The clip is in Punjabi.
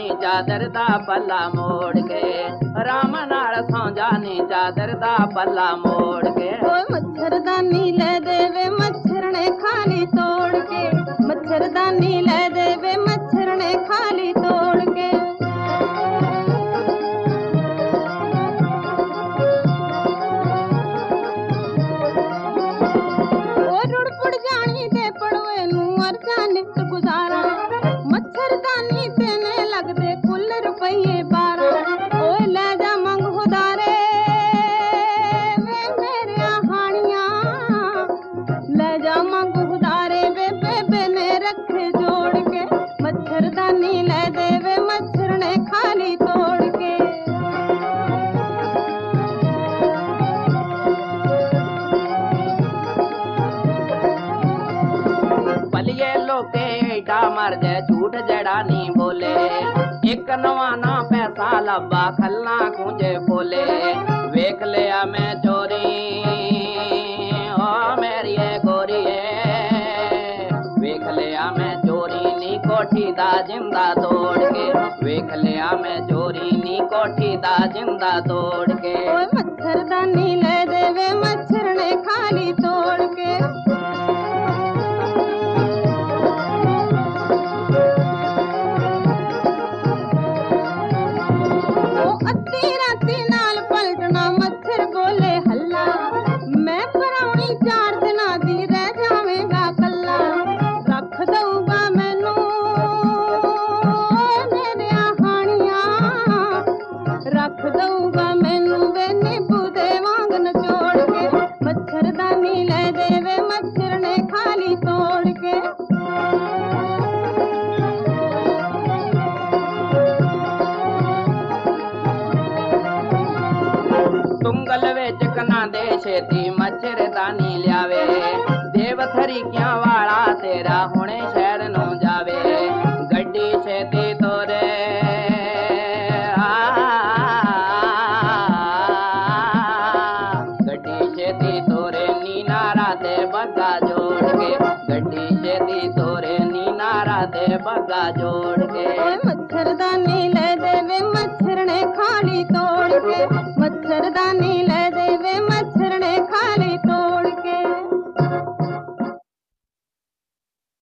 ਜਾਨੀ ਚਾਦਰ ਦਾ ਪੱਲਾ ਮੋੜ ਕੇ, ਰਾਮ ਨਾਲ ਸੌ ਜਾਨੀ ਚਾਦਰ ਦਾ ਪੱਲਾ ਮੋੜ ਕੇ। ਓਏ ਮੱਛਰਦਾਨੀ ਲੈ ਦੇਵੇ ਮੱਛਰ ਨੇ ਖਾਲੀ ਤੋੜ ਕੇ, ਮੱਛਰਦਾਨੀ ਲੈ ਦੇਵੇ ਮੱਛਰ ਨੇ ਖਾਲੀ ਤੋੜ ਕੇ। ਓ ਰੁੜ ਪੁੜ ਜਾਣੀ ਤੇ ਪੜਵੇ ਨੂੰ ਅਰਜਾ ਨਿਤ ਗੁਜ਼ਾਰਾ, ਮੱਛਰਦਾਨੀ ਤੇ ਨੇ ਲੱਗਦੇ ਕੁੱਲ ਰੁਪਈਏ 12। ਓਏ ਲੈ ਜਾ ਮੰਗ ਹੁਦਾਰੇ ਵੇ ਮੇਰੀਆਂ ਹਾਣੀਆਂ, ਲੈ ਜਾ ਮੰਗ ਹੁਦਾਰੇ ਵੇ ਬੇਬੇ ਨੇ ਰੱਖੇ ਜੋੜ ਕੇ, ਮੱਛਰਦਾਨੀ ਲੈ ਦੇਵੇ ਮੱਛਰ ਨੇ ਖਾਲੀ ਤੋੜ ਕੇ। ਭਲੀਏ ਲੋਕੇ ਏਡਾ ਮਰ ਜੇ ਝੂਠ ਜੜਾ ਨੀ ਬੋਲੇ, ਇੱਕ ਨਵਾਂ ਨਾ ਪੈਸਾ ਲੱਭਾ ਖੱਲਾ ਖੂੰਜੇ ਬੋਲੇ। ਵੇਖ ਲਿਆ ਮੈਂ ਚੋਰੀ ਓ ਮੇਰੀਏ ਗੋਰੀਏ, ਵੇਖ ਲਿਆ ਮੈਂ ਚੋਰੀ ਨੀ ਕੋਠੀ ਦਾ ਜਿੰਦਾ ਤੋੜ ਕੇ, ਵੇਖ ਲਿਆ ਮੈਂ ਚੋਰੀ ਨੀ ਕੋਠੀ ਦਾ ਜਿੰਦਾ ਤੋੜ ਕੇ। ਓਏ ਮੱਛਰਦਾਨੀ ਲੈ ਦੇਵੇ ਮੱਛਰ ਨੇ ਖਾਲੀ ਤੋੜ ਕੇ। ਅੱਧੀ ਰਾਤੀ ਨਾਲ ਪਲਟਣਾ ਮੱਛਰ ਬੋਲੇ ਹੱਲਾ, ਮੈਂ ਪਰਾਉਣੀ 4 ਦਿਨਾਂ ਦੀ ਰਹਿ ਜਾਵੇਂਗਾ ਕੱਲਾ। ਰੱਖ ਦਊਗਾ ਮੈਨੂੰ ਮੇਰੀਆਂ ਹਾਣੀਆਂ, ਰੱਖ ਦਊਗਾ ਮੈਨੂੰ ਵੇ ਨਿੰਬੂ ਦੇ ਵਾਂਗ ਨਚੋੜ ਕੇ, ਮੱਛਰਦਾਨੀ ਲੈ ਦੇਵੇ ਮੱਛਰ ਨੇ ਖਾਲੀ ਤੋੜ ਕੇ। ਤੁੰਗਲ ਵਿੱਚ ਕਨਾਂ ਦੇ ਛੇਤੀ ਮੱਛਰਦਾਨੀ ਲਿਆਵੇ, ਦੇਵ ਥਰੀਕਿਆਂ ਵਾਲਾ ਤੇਰਾ ਹੁਣੇ ਸ਼ਹਿਰ ਨੂੰ ਜਾਵੇ। ਗੱਡੀ ਛੇਤੀ ਤੋਰੇ ਗੱਡੀ ਛੇਤੀ ਤੋਰੇ ਨੀ ਨਾਰਾ ਤੇ ਬੱਗਾ ਜੋੜ ਕੇ, ਗੱਡੀ ਛੇਤੀ ਤੋਰੇ ਨੀ ਨਾਰਾ ਤੇ ਬੱਗਾ ਜੋੜ ਕੇ। ਓਏ ਮੱਛਰਦਾਨੀ ਲੈ ਦੇਵੇ ਮੱਛਰ ਨੇ ਖਾਲੀ ਤੋੜ ਕੇ, ਮੱਛਰਦਾਨੀ